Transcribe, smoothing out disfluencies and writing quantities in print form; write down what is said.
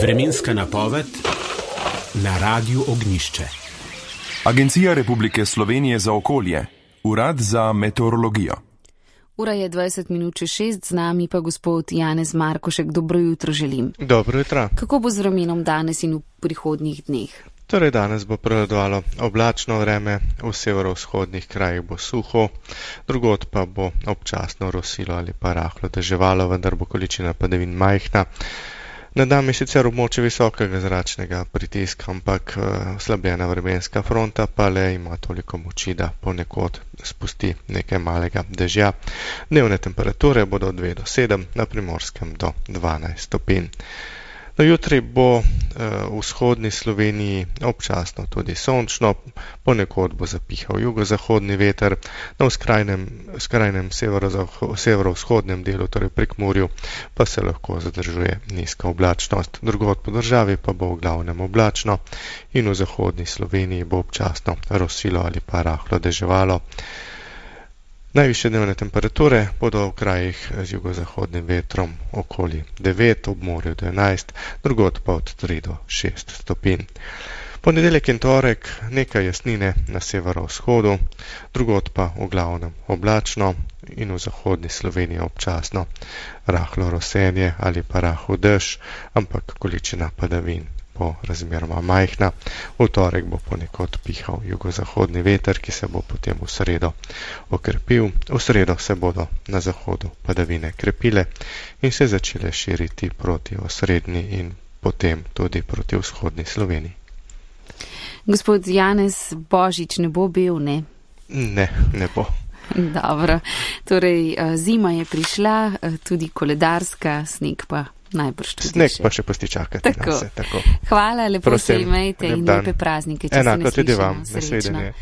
Vremenska napoved na Radiu Ognjišče. Agencija Republike Slovenije za okolje, Urad za meteorologijo. Ura je 20 minut čez 6, z nami pa gospod Janez Markošek. Dobro jutro želim. Dobro jutro. Kako bo z vremenom danes in v prihodnjih dneh? Torej danes bo prevladovalo oblačno vreme, v severovzhodnih krajih bo suho, drugod pa bo občasno rosilo ali pa rahlo deževalo, vendar bo količina padavin majhna. Nad nami sicer območje visokega zračnega pritiska, ampak oslabljena vremenska fronta pa le ima toliko moči, da ponekod spusti nekaj malega dežja. Dnevne temperature bodo od 2 do 7, na Primorskem do 12 stopinj. No, jutri bo v vzhodni Sloveniji občasno tudi sončno, ponekod bo zapihal jugozahodni veter, na skrajnem severovzhodnem delu, torej Prekmurju, pa se lahko zadržuje nizka oblačnost. Drugod po državi pa bo v glavnem oblačno in v zahodni Sloveniji bo občasno rosilo ali pa rahlo deževalo. Najvišje dnevne temperature bodo v krajih z jugozahodnim vetrom okoli 9, ob morju do 11, drugod pa od 3 do 6 stopinj. Ponedeljek in torek nekaj jasnine na severovzhodu, drugod pa v glavnem oblačno in v zahodni Sloveniji občasno rahlo rosenje ali pa rahel dež, ampak količina padavin bo razmeroma majhna. V torek bo ponekod pihal jugozahodni veter, ki se bo potem v sredo okrepil. V sredo se bodo na zahodu padavine krepile in se začele širiti proti osrednji in potem tudi proti vzhodni Sloveniji. Gospod Janez, Božič ne bo bil, ne? Ne bo. Dobro, torej zima je prišla, tudi koledarska, sneg pa najbrž tudi sneg še. Pa še pusti čakati na se. Tako. Hvala, lepo se imejte in lepe praznike, če se ne slišimo. Enako tudi vam, nasvidenje.